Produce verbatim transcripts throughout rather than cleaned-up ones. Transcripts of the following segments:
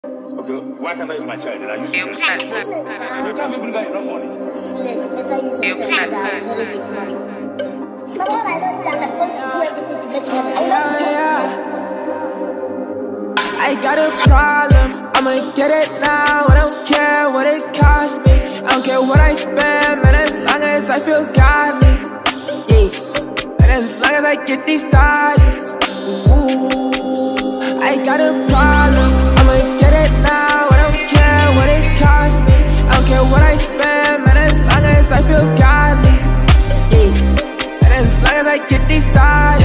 Okay, why can't I use my child? I use you can't even bring out enough money. Better use your sense than heredity. But all I know is that I'm going to do everything to make money. I want to do I got a problem, I'ma get it now. I don't care what it costs me. I don't care what I spend, man, as long as I feel godly. Yeah, and as long as I get these thoughts. Ooh, I got a problem, I'ma get it now. I don't care what it costs me. I don't care what I spend, man, as long as I feel godly. Yeah, and as long as I get these thoughts.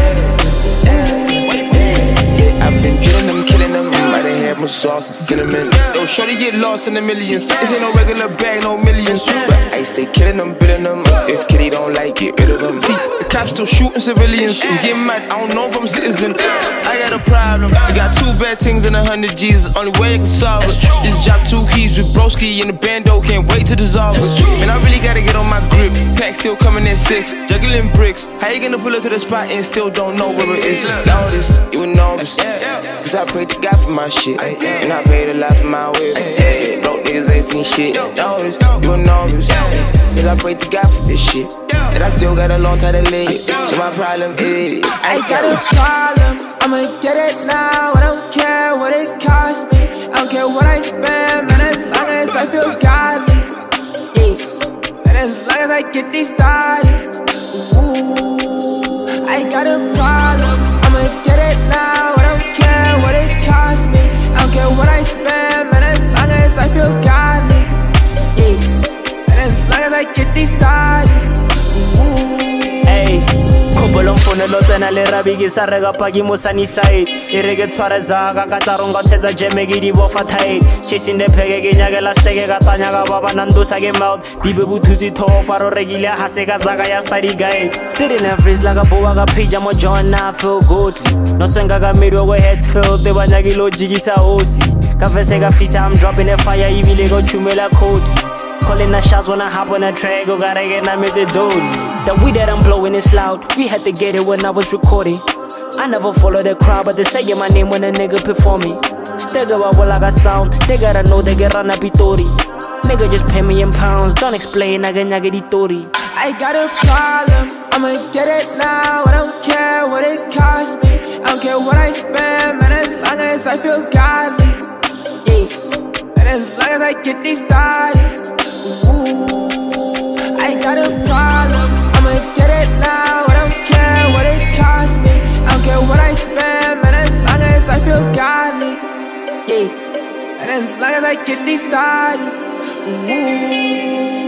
I've been killing them, killing them. Might have had more sauce and cinnamon. Yo, shorty get lost in the millions. This ain't no regular bag, no millions. But I stay killing them, billing them. If Kitty don't like it, rid of them. See, the cops still shooting civilians. It's getting mad, I don't know if I'm a citizen. I got a problem. I got two bad things and a hundred G's. Only way I can solve it. Just drop two keys with broski and the bando. Can't wait to dissolve it. And I really gotta get on my grip. Pack still coming at six. Juggling bricks. How you gonna pull up to the spot and still don't know where it is? Now this, you a novice. Cause I prayed to God for my shit. And I paid a lot for my whip. Yeah, broke niggas ain't seen shit. Notice, you a novice. Cause I prayed to God for this shit. And I still got a long time to live. So my problem is I got a problem, I'ma get it now. I don't care what it costs me. I don't care what I spend, man, as long as I feel godly. Yeah, and as long as I get these thoughts. Ooh, I got a problem, I'ma get it now. I don't care what it costs me. I don't care what I spend, man, as long as I feel godly. Yeah, and as long as I get these thoughts. Hey, Kubolong phone tsena le rabiki sa rega paki mo sunny side. E re ke tshwareza ka ka tsaronga tsetsa jeme ke di bofa tight. Chasing the pege ke nyakela steke ka tanya ka baba nandosa ke mouth. Di be buthuzi thopa paro regile ha se ka zaka ya study guide. Didn't have freeze like a boa ka pija mo John na feel good. No senga ka miro go head filled te banya ke logic sa osi. Ka fese ka fisa I'm dropping a fire ibile go chumela code. Calling the shots when I hop on a track, go gotta get na miss it dude. The weed that I'm blowing is loud. We had to get it when I was recording. I never follow the crowd, but they say my name when a nigga performing. Still go out like a sound. They gotta know they get run up Pitori. Nigga just pay me in pounds. Don't explain, I get nyaggy tori. I got a problem, I'ma get it now. I don't care what it costs me. I don't care what I spend, man, as long as I feel godly. Yeah, and as long as I get these thoughts. Ooh, I got a problem, I'ma get it now. I don't care what it costs me. I don't care what I spend, man, as long as I feel godly. Yeah, and as long as I get these thoughts. Ooh.